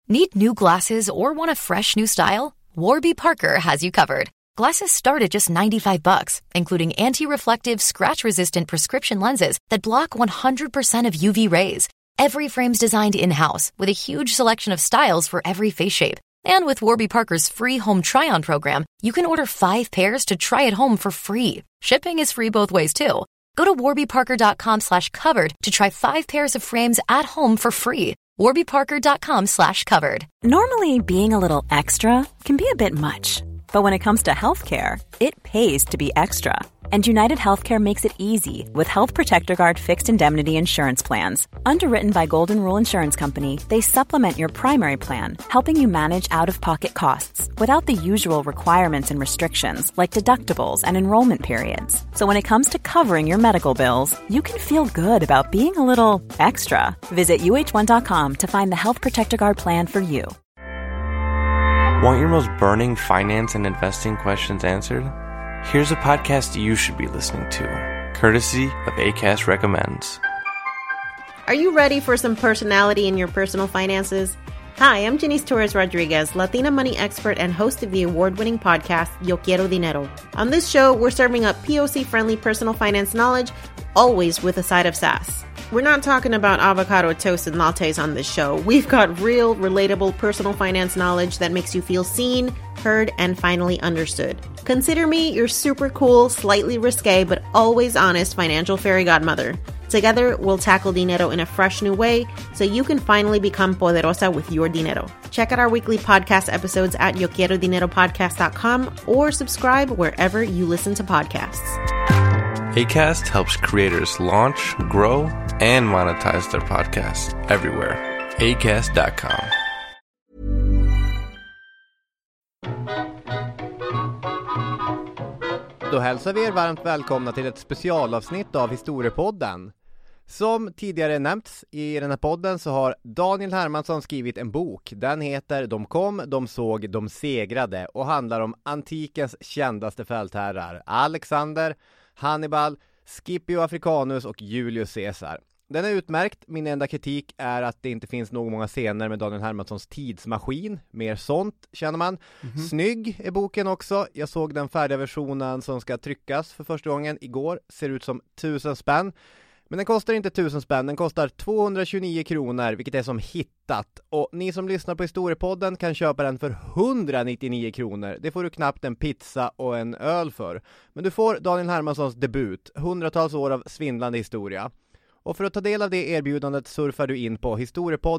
Need new glasses or want a fresh new style? Warby Parker has you covered. Glasses start at just $95, including anti-reflective, scratch-resistant prescription lenses that block 100% of UV rays. Every frame's designed in-house with a huge selection of styles for every face shape. And with Warby Parker's free home try-on program, you can order 5 pairs to try at home for free. Shipping is free both ways, too. Go to warbyparker.com/covered to try 5 pairs of frames at home for free. warbyparker.com/covered. Normally, being a little extra can be a bit much. But when it comes to healthcare, it pays to be extra. And United Healthcare makes it easy with Health Protector Guard fixed indemnity insurance plans. Underwritten by Golden Rule Insurance Company, they supplement your primary plan, helping you manage out-of-pocket costs without the usual requirements and restrictions like deductibles and enrollment periods. So when it comes to covering your medical bills, you can feel good about being a little extra. Visit uh1.com to find the Health Protector Guard plan for you. Want your most burning finance and investing questions answered? Here's a podcast you should be listening to, courtesy of Acast Recommends. Are you ready for some personality in your personal finances? Hi, I'm Janice Torres-Rodriguez, Latina money expert and host of the award-winning podcast, Yo Quiero Dinero. On this show, we're serving up POC-friendly personal finance knowledge, always with a side of sass. We're not talking about avocado toast and lattes on this show. We've got real, relatable personal finance knowledge that makes you feel seen, heard, and finally understood. Consider me your super cool, slightly risque, but always honest financial fairy godmother. Together, we'll tackle dinero in a fresh new way so you can finally become poderosa with your dinero. Check out our weekly podcast episodes at yoquierodineropodcast.com or subscribe wherever you listen to podcasts. Acast helps creators launch, grow, and monetize their podcasts everywhere. Acast.com. Då hälsar vi er varmt välkomna till ett specialavsnitt av Historiepodden. Som tidigare nämnts i den här podden så har Daniel Hermansson skrivit en bok. Den heter De kom, de såg, de segrade och handlar om antikens kändaste fältherrar. Alexander, Hannibal, Scipio Africanus och Julius Caesar. Den är utmärkt. Min enda kritik är att det inte finns några många scener med Daniel Hermanssons tidsmaskin. Mer sånt känner man. Snygg är boken också. Jag såg den färdiga versionen som ska tryckas för första gången igår. Ser ut som 1000 spänn. Men den kostar inte 1000 spänn. Den kostar 229 kronor, vilket är som hittat. Och ni som lyssnar på Historiepodden kan köpa den för 199 kronor. Det får du knappt en pizza och en öl för. Men du får Daniel Hermanssons debut. Hundratals år av svindlande historia. Och för att ta del av det erbjudandet surfar du in på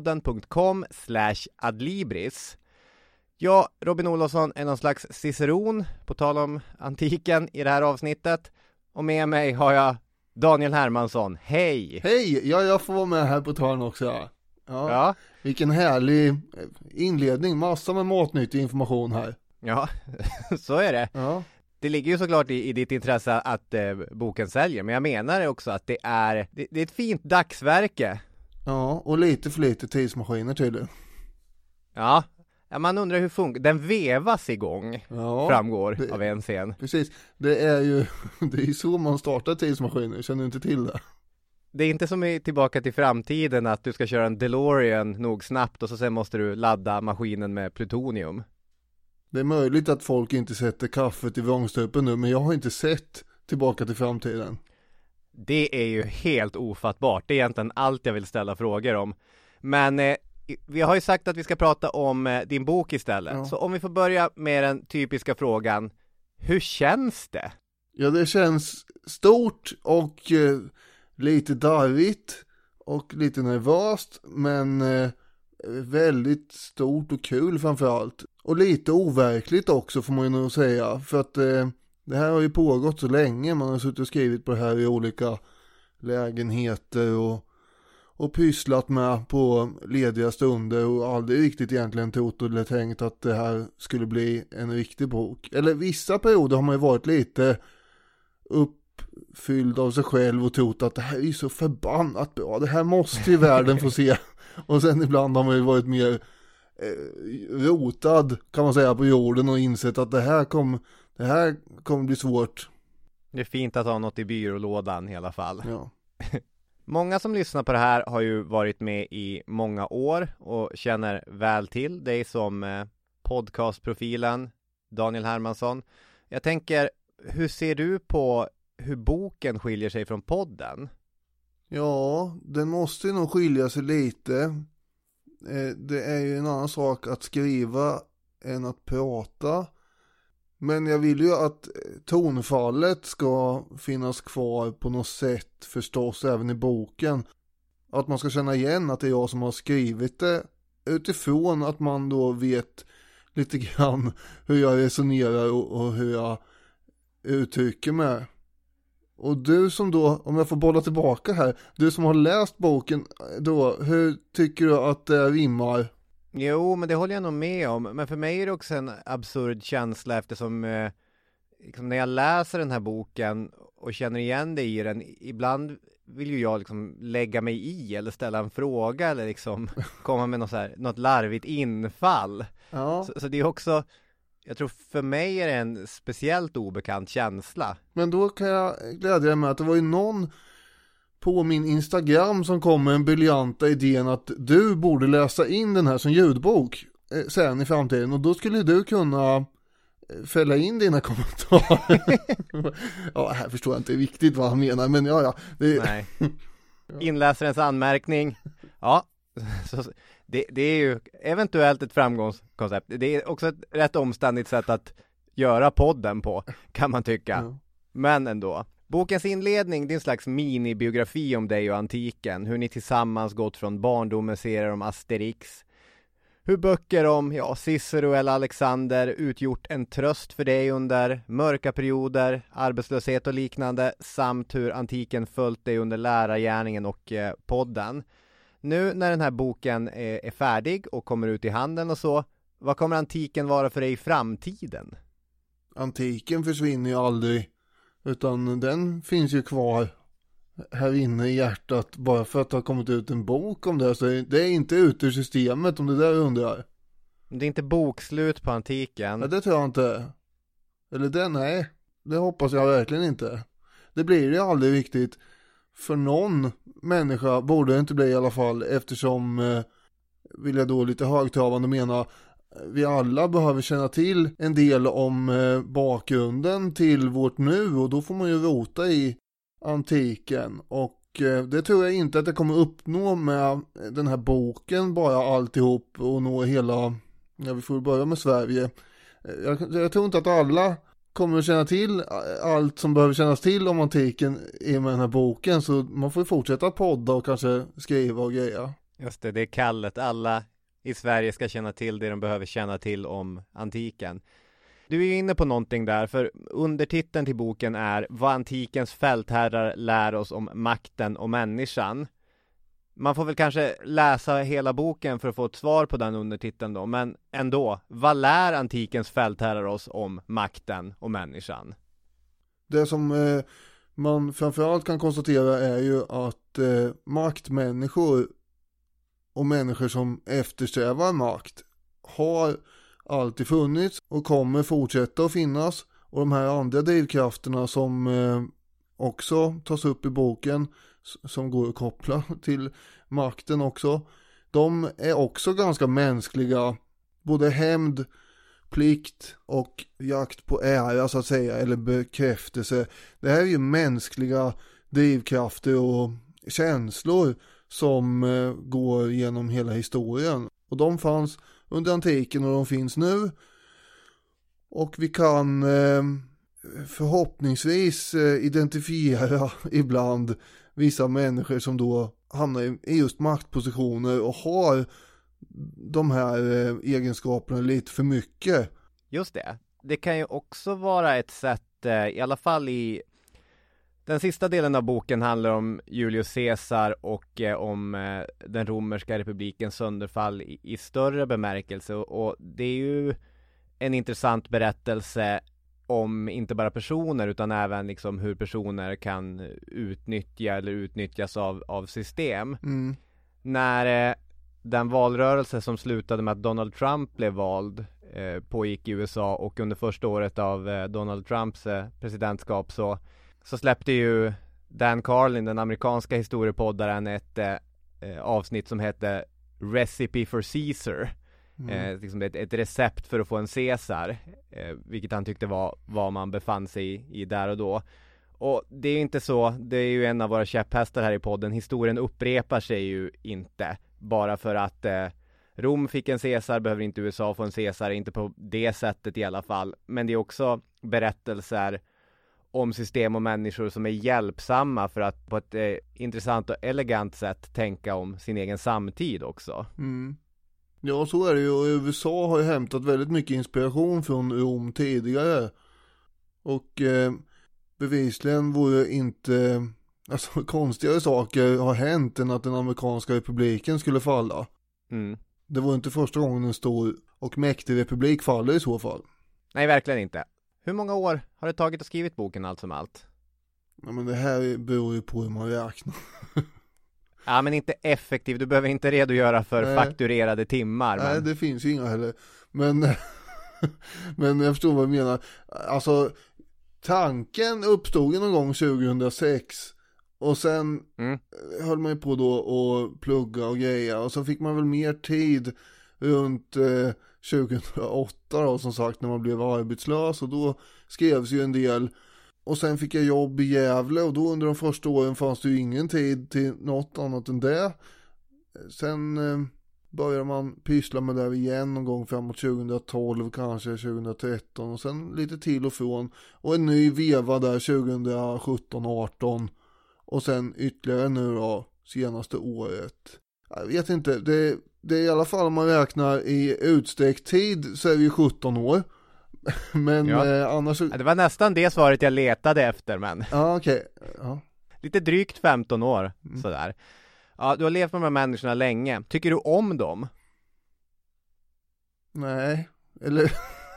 historiepodden.com/adlibris. Jag, Robin Olofsson, är någon slags ciceron på tal om antiken i det här avsnittet. Och med mig har jag Daniel Hermansson. Hej! Hej! Ja, jag får vara med här på talen också. Ja. Vilken härlig inledning. Massa med matnyttig information här. Ja, så är det. Ja. Det ligger ju såklart i ditt intresse att boken säljer. Men jag menar också att det är ett fint dagsverke. Ja, och lite för lite tidsmaskiner tydligen. Ja, man undrar hur funkar. Den vevas igång, framgår av en scen. Precis, det är ju så man startar tidsmaskiner, känner du inte till det? Det är inte som i Tillbaka till framtiden att du ska köra en DeLorean nog snabbt och så sen måste du ladda maskinen med plutonium. Det är möjligt att folk inte sätter kaffet i vrångstrupen nu, men jag har inte sett Tillbaka till framtiden. Det är ju helt ofattbart. Det är egentligen allt jag vill ställa frågor om. Men vi har ju sagt att vi ska prata om din bok istället. Ja. Så om vi får börja med den typiska frågan. Hur känns det? Ja, det känns stort och lite darrigt och lite nervöst, men väldigt stort och kul framförallt. Och lite overkligt också får man ju nog säga. För att det här har ju pågått så länge. Man har suttit och skrivit på det här i olika lägenheter och pysslat med på lediga stunder och aldrig riktigt egentligen trott eller tänkt att det här skulle bli en riktig bok. Eller vissa perioder har man ju varit lite uppfylld av sig själv och trott att det här är ju så förbannat bra. Det här måste ju världen få se. Och sen ibland har man ju varit mer rotad kan man säga på jorden och insett att det här kommer bli svårt. Det är fint att ha något i byrålådan i alla fall. Ja. Många som lyssnar på det här har ju varit med i många år och känner väl till dig som podcastprofilen Daniel Hermansson. Jag tänker, hur ser du på hur boken skiljer sig från podden? Ja, den måste nog skilja sig lite. Det är ju en annan sak att skriva än att prata. Men jag vill ju att tonfallet ska finnas kvar på något sätt förstås även i boken. Att man ska känna igen att det är jag som har skrivit det utifrån att man då vet lite grann hur jag resonerar och hur jag uttrycker mig. Och du som då, om jag får bolla tillbaka här, du som har läst boken då, hur tycker du att det rimmar? Jo, men det håller jag nog med om. Men för mig är det också en absurd känsla eftersom liksom när jag läser den här boken och känner igen det i den, ibland vill ju jag liksom lägga mig i eller ställa en fråga eller liksom komma med något larvigt infall. Ja. Så det är också, jag tror för mig är det en speciellt obekant känsla. Men då kan jag glädja dig med att det var ju någon på min Instagram som kom med en briljanta idén att du borde läsa in den här som ljudbok sen i framtiden. Och då skulle du kunna fälla in dina kommentarer. Ja, här förstår jag inte riktigt vad han menar, men ja. Nej. Inläsarens anmärkning. Ja, så det är ju eventuellt ett framgångskoncept. Det är också ett rätt omständigt sätt att göra podden på, kan man tycka. Ja. Men ändå. Bokens inledning, det är en slags minibiografi om dig och antiken. Hur ni tillsammans gått från barndomen serier om Asterix. Hur böcker om Cicero eller Alexander utgjort en tröst för dig under mörka perioder, arbetslöshet och liknande. Samt hur antiken följt dig under lärargärningen och podden. Nu när den här boken är färdig och kommer ut i handeln och så, vad kommer antiken vara för dig i framtiden? Antiken försvinner ju aldrig, utan den finns ju kvar här inne i hjärtat bara för att det har kommit ut en bok om det. Så det är inte ute ur systemet, om det där undrar. Det är inte bokslut på antiken. Ja, det tror jag inte. Eller det, nej. Det hoppas jag verkligen inte. Det blir ju aldrig riktigt. För någon människa borde det inte bli i alla fall, eftersom, vill jag då lite högtravande mena, vi alla behöver känna till en del om bakgrunden till vårt nu, och då får man ju rota i antiken, och det tror jag inte att jag kommer uppnå med den här boken bara alltihop och nå hela, vi får börja med Sverige. Jag tror inte att alla kommer att känna till allt som behöver kännas till om antiken i med den här boken, så man får fortsätta podda och kanske skriva och greja. Just det är kallet. Alla i Sverige ska känna till det de behöver känna till om antiken. Du är ju inne på någonting där, för undertiteln till boken är Vad antikens fältherrar lär oss om makten och människan. Man får väl kanske läsa hela boken för att få ett svar på den undertiteln då, men ändå, vad lär antikens fältherrar oss om makten och människan? Det som man framförallt kan konstatera är ju att maktmänniskor och människor som eftersträvar makt har alltid funnits och kommer fortsätta att finnas, och de här andra drivkrafterna som också tas upp i boken, som går att koppla till makten också, de är också ganska mänskliga. Både hämnd, plikt och jakt på ära så att säga, eller bekräftelse. Det här är ju mänskliga drivkrafter och känslor som går genom hela historien. Och de fanns under antiken och de finns nu. Och vi kan förhoppningsvis identifiera ibland vissa människor som då hamnar i just maktpositioner och har de här egenskaperna lite för mycket. Just det. Det kan ju också vara ett sätt, i alla fall i den sista delen av boken handlar om Julius Caesar och om den romerska republikens sönderfall i större bemärkelse. Och det är ju en intressant berättelse om inte bara personer utan även liksom hur personer kan utnyttja eller utnyttjas av system. Mm. När den valrörelse som slutade med att Donald Trump blev vald pågick i USA, och under första året av Donald Trumps presidentskap så släppte ju Dan Carlin, den amerikanska historiepoddaren, ett avsnitt som heter Recipe for Caesar. Liksom ett recept för att få en Caesar, vilket han tyckte var vad man befann sig i där och då. Och det är inte så, det är ju en av våra käpphästar här i podden. Historien upprepar sig ju inte. Bara för att Rom fick en Caesar behöver inte USA få en Caesar, inte på det sättet i alla fall. Men det är också berättelser om system och människor som är hjälpsamma för att på ett intressant och elegant sätt tänka om sin egen samtid också. Ja, så är det ju. Och USA har ju hämtat väldigt mycket inspiration från Rom tidigare. Och bevisligen vore inte, alltså konstigare saker har hänt än att den amerikanska republiken skulle falla. Det var inte första gången en stor och mäktig republik faller i så fall. Nej, verkligen inte. Hur många år har det tagit att skriva boken allt som allt? Ja, men det här beror ju på hur man räknar. Ja, men inte effektivt. Du behöver inte redogöra för fakturerade timmar. Nej, det finns ju inga heller. Men jag förstår vad du menar. Alltså, tanken uppstod ju någon gång 2006. Och sen höll man ju på då och plugga och greja. Och så fick man väl mer tid runt 2008 då, som sagt, när man blev arbetslös. Och då skrevs ju en del. Och sen fick jag jobb i Gävle, och då under de första åren fanns det ju ingen tid till något annat än det. Sen började man pyssla med det igen någon gång framåt 2012, kanske 2013, och sen lite till och från. Och en ny veva där 2017-18, och sen ytterligare nu då senaste året. Jag vet inte, det är i alla fall, om man räknar i utsträckt tid så är vi ju 17 år. Men annars... Det var nästan det svaret jag letade efter, men... Ja, okej. Ja. Lite drygt 15 år, sådär. Ja, du har levt med de här människorna länge. Tycker du om dem? Nej, eller...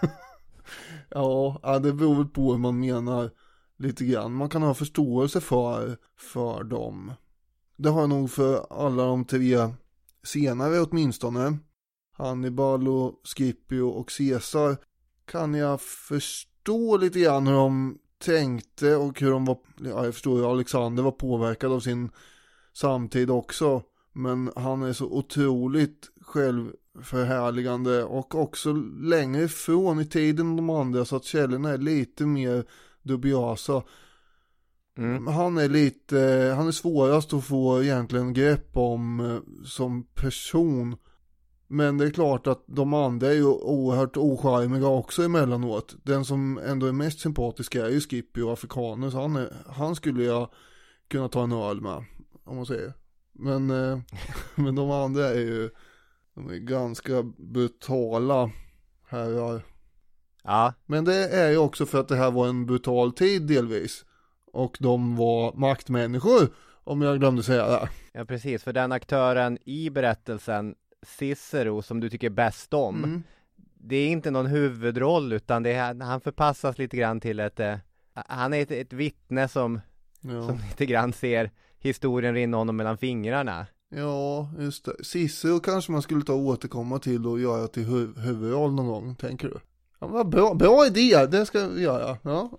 ja, det beror väl på hur man menar lite grann. Man kan ha förståelse för dem. Det har jag nog för alla de 3 senare åtminstone. Hannibal och Scipio och Caesar kan jag förstå lite grann hur de tänkte och hur de var, ja, jag förstår ju Alexander var påverkad av sin samtid också, men han är så otroligt självförhärligande och också längre ifrån i tiden än de andra, så att källorna är lite mer dubiösa. Han är svårast att få egentligen grepp om som person. Men det är klart att de andra är ju oerhört ocharmiga också emellanåt. Den som ändå är mest sympatisk är ju Scipio och afrikaner. Så han skulle jag kunna ta en öl med, om man säger. Men de andra är ganska brutala herrar. Ja. Men det är ju också för att det här var en brutal tid delvis. Och de var maktmänniskor, om jag glömde säga det. Ja, precis. För den aktören i berättelsen, Cicero, som du tycker bäst om, det är inte någon huvudroll, utan det är, han förpassas lite grann till han är ett vittne som lite grann ser historien rinna honom mellan fingrarna. Ja, just det. Cicero kanske man skulle ta och återkomma till och göra till huvudroll någon gång, tänker du? Ja, vad bra idé, det ska vi göra. Ja.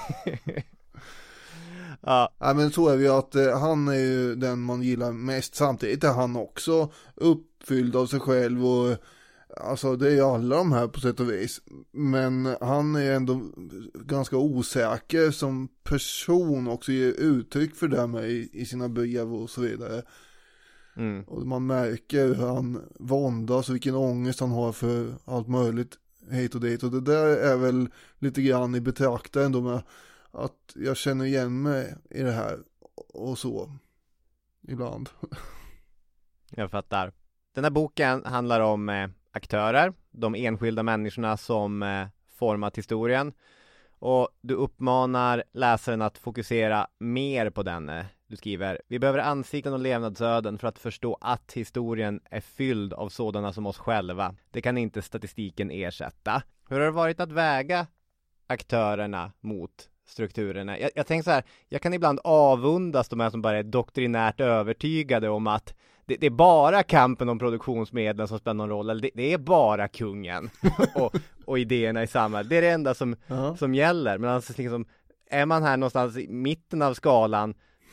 Ja, men så är vi att han är ju den man gillar mest. Samtidigt är han också uppfylld av sig själv, och alltså det är ju alla de här på sätt och vis. Men han är ändå ganska osäker som person, också ger uttryck för det med i sina brev och så vidare. Och man märker hur han våndas och vilken ångest han har för allt möjligt hit och dit. Och det där är väl lite grann i betraktaren då, med att jag känner igen mig i det här och så ibland. Jag fattar. Den här boken handlar om aktörer, de enskilda människorna som format historien. Och du uppmanar läsaren att fokusera mer på den. Du skriver: vi behöver ansikten och levnadsöden för att förstå att historien är fylld av sådana som oss själva. Det kan inte statistiken ersätta. Hur har det varit att väga aktörerna mot strukturerna? Jag tänker så här, jag kan ibland avundas de här som bara är doktrinärt övertygade om att det är bara kampen om produktionsmedlen som spelar någon roll, eller det är bara kungen och idéerna i samhället. Det är det enda som gäller. Men alltså, liksom, är man här någonstans i mitten av skalan,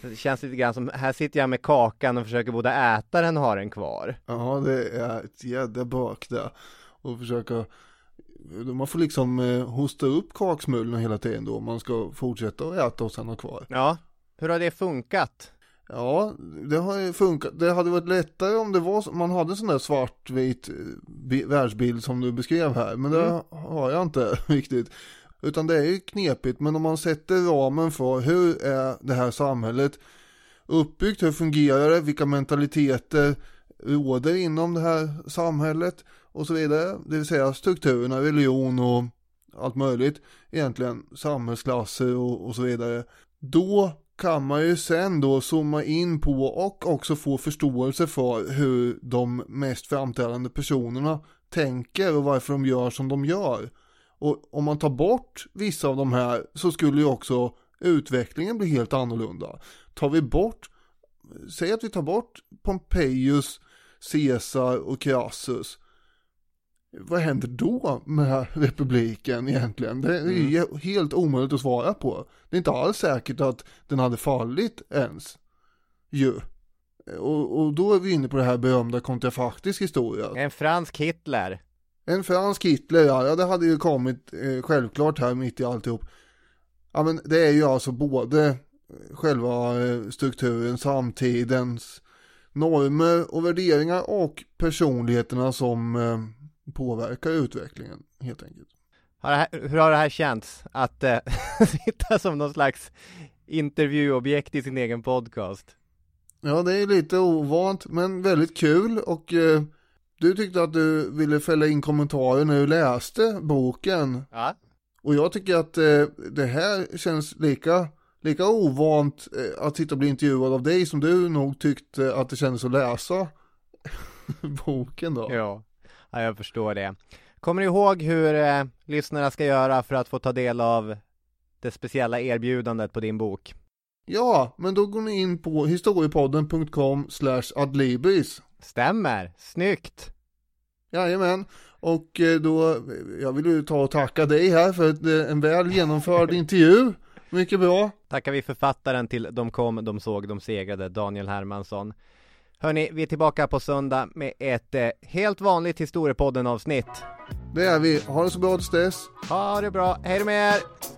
Det känns lite grann som, här sitter jag med kakan och försöker både äta den och ha den kvar. Ja, det är ett jädra bak där. Och försöka, man får liksom hosta upp kaksmulorna hela tiden då. Man ska fortsätta att äta och sen ha kvar. Ja, hur har det funkat? Ja, det har ju funkat. Det hade varit lättare om det var, man hade en sån där svartvit världsbild som du beskrev här. Men det har jag inte riktigt. Utan det är ju knepigt. Men om man sätter ramen för hur är det här samhället uppbyggt, hur fungerar det, vilka mentaliteter råder inom det här samhället och så vidare. Det vill säga strukturerna, religion och allt möjligt. Egentligen samhällsklasser och så vidare. Då kan man ju sen då zooma in på och också få förståelse för hur de mest framträdande personerna tänker och varför de gör som de gör. Och om man tar bort vissa av de här så skulle ju också utvecklingen bli helt annorlunda. Tar vi bort, säg att vi tar bort Pompejus, Caesar och Crassus. Vad händer då med republiken egentligen? Det är ju helt omöjligt att svara på. Det är inte alls säkert att den hade fallit ens. Och då är vi inne på det här berömda kontrafaktisk historia. En fransk Hitler. En fransk Hitler, ja det hade ju kommit självklart här mitt i alltihop. Ja men det är ju alltså både själva strukturen, samtidens normer och värderingar och personligheterna som påverkar utvecklingen helt enkelt. Hur har det här känts att sitta som någon slags intervjuobjekt i sin egen podcast? Ja, det är lite ovant men väldigt kul och du tyckte att du ville fälla in kommentarer när du läste boken. Ja. Och jag tycker att det här känns lika ovant att sitta och bli intervjuad av dig som du nog tyckte att det kändes att läsa boken då. Ja, jag förstår det. Kommer ni ihåg hur lyssnarna ska göra för att få ta del av det speciella erbjudandet på din bok? Ja, men då går ni in på historiepodden.com/adlibris. Stämmer, snyggt. Jajamän, och då jag vill ju ta och tacka dig här för en väl genomförd intervju. Mycket bra. Tackar vi författaren till De kom, de såg, de segrade, Daniel Hermansson. Hörni, vi är tillbaka på söndag med ett helt vanligt Historiepodden-avsnitt. Det är vi. Ha det så bra tills dess. Ha det bra. Hej då med er!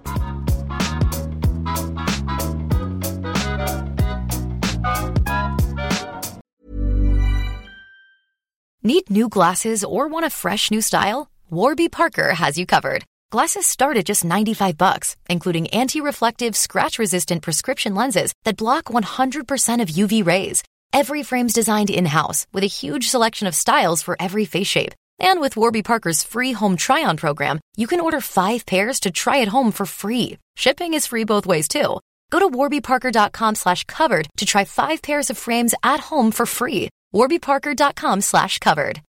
Need new glasses or want a fresh new style? Warby Parker has you covered. Glasses start at just $95, including anti-reflective, scratch-resistant prescription lenses that block 100% of UV rays. Every frame's designed in-house with a huge selection of styles for every face shape. And with Warby Parker's free home try-on program, you can order 5 pairs to try at home for free. Shipping is free both ways, too. Go to warbyparker.com/covered to try 5 pairs of frames at home for free. warbyparker.com/covered.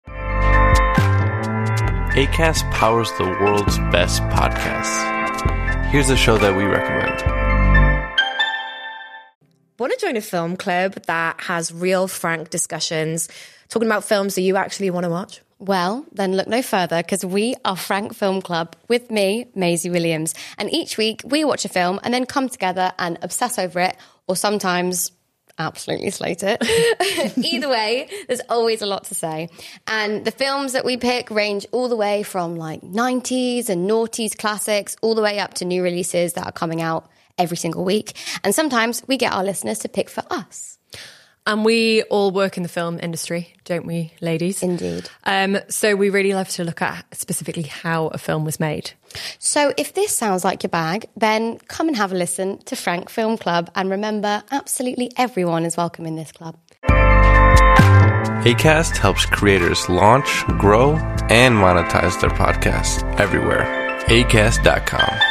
Acast powers the world's best podcasts. Here's a show that we recommend. Want to join a film club that has real, frank discussions, talking about films that you actually want to watch? Well, then look no further, because we are Frank Film Club with me, Maisie Williams. And each week we watch a film and then come together and obsess over it, or sometimes absolutely slate it. Either way, there's always a lot to say. And the films that we pick range all the way from like 90s and noughties classics all the way up to new releases that are coming out every single week. And sometimes we get our listeners to pick for us. And we all work in the film industry, don't we, ladies? Indeed. So we really love to look at specifically how a film was made. So if this sounds like your bag, then come and have a listen to Frank Film Club. And remember, absolutely everyone is welcome in this club. Acast helps creators launch, grow, and monetize their podcasts everywhere. Acast.com.